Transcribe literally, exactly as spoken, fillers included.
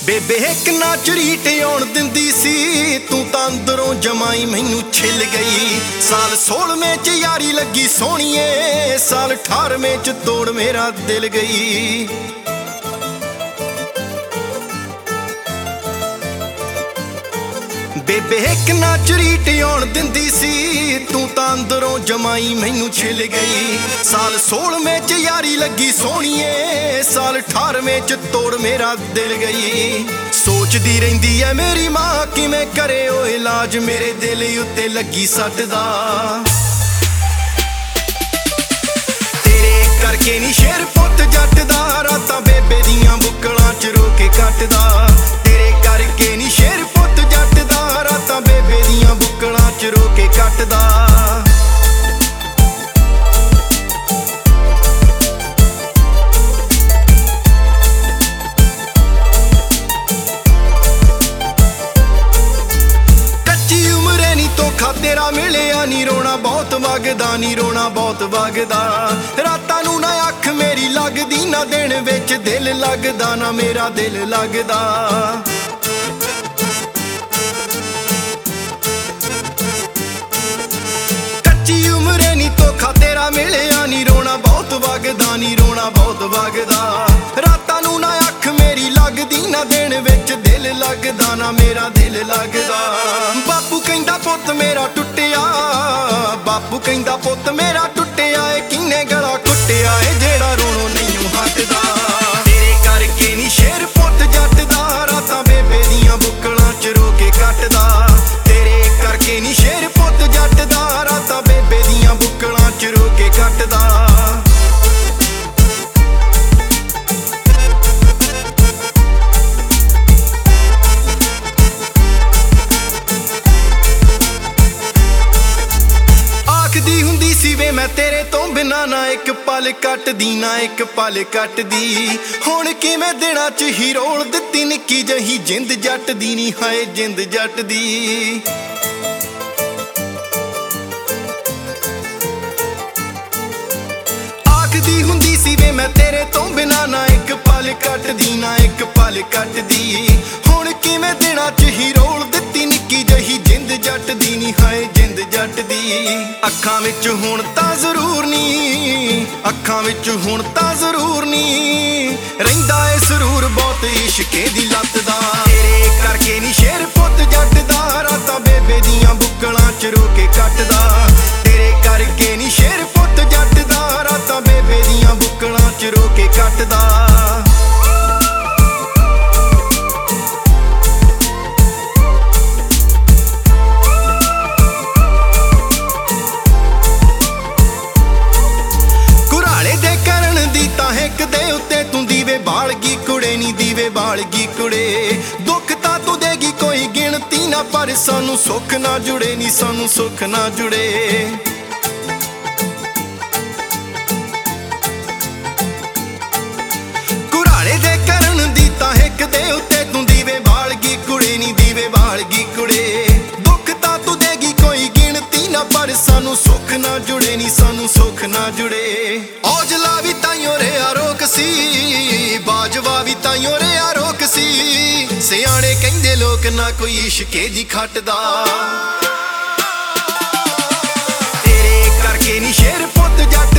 ਬੇਬੇ ਇੱਕ ਨਾ ਝਰੀਟ ਆਉਣ ਦਿੰਦੀ ਸੀ, ਤੂੰ ਤਾਂ ਅੰਦਰੋਂ ਜਮਾਈ ਮੈਨੂੰ ਛਿੱਲ ਗਈ। ਸਾਲ ਸੋਲਵੇਂ ਚ ਯਾਰੀ ਲੱਗੀ ਸੋਹਣੀਏ, ਸਾਲ ਅਠਾਰਵੇਂ ਚ ਤੋੜ ਮੇਰਾ ਦਿਲ ਗਈ। ਬੇਬੇ ਇੱਕ ਨਾ ਝਰੀਟ ਆਉਣ ਦਿੰਦੀ ਸੀ, ਤੂੰ ਤਾਂ ਅੰਦਰੋਂ ਜਮਾਈ ਮੈਨੂੰ ਛਿੱਲ ਗਈ। ਸਾਲ ਸੋਲਵੇਂ ਚ ਯਾਰੀ ਲੱਗੀ ਸੋਹਣੀਏ, ਸਾਲ ਅਠਾਰਵੇਂ ਚ ਤੋੜ ਮੇਰਾ ਦਿਲ ਗਈ। ਸੋਚਦੀ ਰਹਿੰਦੀ ਐ ਮੇਰੀ ਮਾਂ ਕਿਵੇਂ ਕਰੇ ਉਹ ਇਲਾਜ, ਮੇਰੇ ਦਿਲ ਉੱਤੇ ਲੱਗੀ ਸੱਟ ਦਾ। ਤੇਰੇ ਕਰਕੇ ਨੀ ਸ਼ੇਰ ਪੁੱਤ ਜੱਟ ਦਾ, ਰਾਤਾਂ ਬੇਬੇ ਦੀਆਂ ਬੁੱਕਲਾਂ ਚ ਰੋ ਕੇ ਕੱਟਦਾ। ਤੇਰੇ ਕਰਕੇ ਨੀ ਸ਼ੇਰ ਪੁੱਤ ਜੱਟ ਦਾ, ਰਾਤਾਂ ਬੇਬੇ ਦੀਆਂ ਬੁੱਕਲਾਂ ਚ ਰੋ ਕੇ ਕੱਟਦਾ। ਤੇਰਾ ਮਿਲਿਆ ਨੀ ਰੋਣਾ ਬਹੁਤ ਵਗਦਾ, ਨੀ ਰੋਣਾ ਬਹੁਤ ਵਗਦਾ। ਰਾਤਾਂ ਨੂੰ ਨਾ ਅੱਖ ਮੇਰੀ ਲੱਗਦੀ, ਨਾ ਦਿਨ ਵਿੱਚ ਦਿਲ ਲੱਗਦਾ, ਨਾ ਮੇਰਾ ਦਿਲ ਲੱਗਦਾ। ਕੱਚੀ ਉਮਰੇ ਨੀ ਧੋਖਾ ਤੇਰਾ ਮਿਲਿਆ, ਨੀ ਰੋਣਾ ਬਹੁਤ ਵਗਦਾ, ਨੀ ਰੋਣਾ ਬਹੁਤ ਵਗਦਾ। ਰਾਤਾਂ ਨੂੰ ਨਾ ਅੱਖ ਮੇਰੀ ਲੱਗਦੀ, ਨਾ ਦਿਨ ਵਿੱਚ ਦਿਲ ਲੱਗਦਾ, ਨਾ ਮੇਰਾ ਦਿਲ ਲੱਗਦਾ। ਬਾਪੂ ਕਹਿੰਦਾ ਪੁੱਤ ਮੇਰਾ ਟੁੱਟਿਆ, ਬਾਪੂ ਕਹਿੰਦਾ ਪੁੱਤ ਮੇਰਾ ਟੁੱਟਿਆ ਏ, ਕਿੰਨੇ ਗਲਾ ਕੁੱਟਿਆ ਏ ਜਿਹੜਾ ਰੋਣੋਂ ਨਹੀਂ ਹਟਦਾ। ਤੇਰੇ ਕਰਕੇ ਨੀ ਸ਼ੇਰ ਪੁੱਤ ਜੱਟ ਦਾ, ਰਾਤਾਂ ਬੇਬੇ ਦੀਆਂ ਬੁੱਕਲਾਂ ਚ ਰੋ ਕੇ ਕੱਟਦਾ। ਤੇਰੇ ਕਰਕੇ ਨੀ ਸ਼ੇਰ ਪੁੱਤ ਜੱਟ ਦਾ, ਰਾਤਾਂ ਬੇਬੇ ਦੀਆਂ ਬੁੱਕਲਾਂ ਚ ਰੋ ਕੇ ਕੱਟਦਾ। ਆਖਦੀ ਹੁੰਦੀ ਸੀ ਵੇ ਮੈਂ ਤੇਰੇ ਤੋਂ ਬਿਨਾਂ ਨਾ ਇੱਕ ਪਲ ਕੱਟਦੀ, ਨਾ ਇੱਕ ਪਲ ਕੱਟਦੀ। ਹੁਣ ਕਿਵੇਂ ਦਿਨਾਂ ਚ ਹੀ ਰੋਲ ਦਿੱਤੀ ਨਿੱਕੀ ਜਿਹੀ ਜਿੰਦ ਜੱਟ ਦੀ, ਨੀ ਹਾਏ ਜਿੰਦ ਜੱਟ ਦੀ। ਆਖਦੀ ਹੁੰਦੀ ਸੀ ਵੇ ਮੈਂ ਤੇਰੇ ਤੋਂ ਬਿਨਾਂ ਨਾ ਇੱਕ ਪਲ ਕੱਟਦੀ, ਨਾ ਇੱਕ ਪਲ ਕੱਟਦੀ। ਹੁਣ ਕਿਵੇਂ ਦਿਨਾਂ ਚ ਹੀ ਰੋਲ ਦਿੱਤੀ ਨਿੱਕੀ ਜਿਹੀ ਜਿੰਦ ਜੱਟ ਦੀ, ਨੀ ਹਾਏ ਜਿੰਦ ਜੱਟ ਦੀ। ਅੱਖਾਂ ਵਿੱਚ ਹੁਣ ਤਾਂ ਜ਼ਰੂਰ ਨੀ, ਅੱਖਾਂ ਵਿੱਚ ਹੁਣ ਤਾਂ ਜ਼ਰੂਰ ਨੀ, ਰਹਿੰਦਾ ਏ ਸਰੂਰ ਬਹੁਤ ਇਸ਼ਕੇ ਦੀ ਲੱਤ ਦਾ। ਤੇਰੇ ਕਰਕੇ ਨੀ ਸ਼ੇਰ ਪੁੱਤ ਜੱਟ ਦਾ, ਰਾਤਾਂ ਬੇਬੇ ਦੀਆਂ ਬੁੱਕਲਾਂ ਚ ਰੋ ਕੇ ਕੱਟਦਾ। ਤੇਰੇ ਕਰਕੇ ਨੀ ਸ਼ੇਰ ਪੁੱਤ ਜੱਟ ਦਾ, ਰਾਤਾਂ ਬੇਬੇ ਦੀਆਂ ਬੁੱਕਲਾਂ ਚ ਰੋ ਕੇ ਕੱਟਦਾ। ਇੱਕ ਦੇ ਉੱਤੇ ਤੂੰ ਦੀਵੇ ਬਾਲ ਗਈ ਕੁੜੇ, ਨੀ ਦੀਵੇ ਬਾਲ ਗਈ ਕੁੜੇ। ਦੁੱਖ ਤਾਂ ਤੂੰ ਦੇਗੀ ਕੋਈ ਗਿਣਤੀ ਨਾ, ਪਰ ਸਾਨੂੰ ਸੁੱਖ ਨਾ ਜੁੜੇ, ਨੀ ਸਾਨੂੰ ਸੁੱਖ ਨਾ ਜੁੜੇ। ਕੁਰਾਲੇ ਦੇ ਕਰਨ ਦੀ ਤਾਂ ਇੱਕ ਦੇ ਉੱਤੇ ਤੂੰ ਦੀਵੇ ਬਾਲ ਗਈ ਕੁੜੇ, ਨੀ ਦੀਵੇ ਬਾਲ ਗਈ ਕੁੜੇ। ਦੁੱਖ ਤਾਂ ਤੂੰ ਦੇਗੀ ਕੋਈ ਗਿਣਤੀ ਨਾ, ਪਰ ਸਾਨੂੰ ਸੁੱਖ ਨਾ ਜੁੜੇ, ਨੀ ਸਾਨੂੰ ਸੁੱਖ ਨਾ ਜੁੜੇ। ਔਜਲਾ ਵੀ ਤਾਈਓ ਰਿਆ ਰੋਕ ਸੀ, ਬਾਜਵਾ ਵੀ ਤਾਈਓ ਰਿਆ ਰੋਕ ਸੀ। ਸਿਆਣੇ ਕਹਿੰਦੇ ਲੋਕ ਨਾ ਕੋਈ ਇਸ਼ਕੇ ਦੀ ਖੱਟਦਾ। ਤੇਰੇ ਕਰਕੇ ਨੀ ਸ਼ੇਰ ਪੁੱਤ ਜੱਟ